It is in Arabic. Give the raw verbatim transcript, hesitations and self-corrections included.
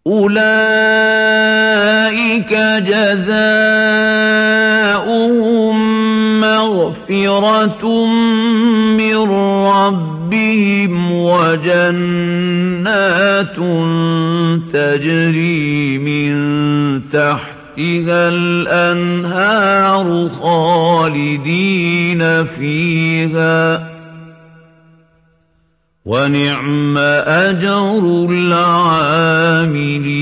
أُولَٰئِكَ جَزَاؤُهُم مَّغْفِرَةٌ مِّن رَّبِّهِمْ وَجَنَّاتٌ تَجْرِي مِن تَحْتِهَا الْأَنْهَارُ خَالِدِينَ فِيهَا ۚ وَنِعْمَ أَجْرُ الْعَامِلِينَ.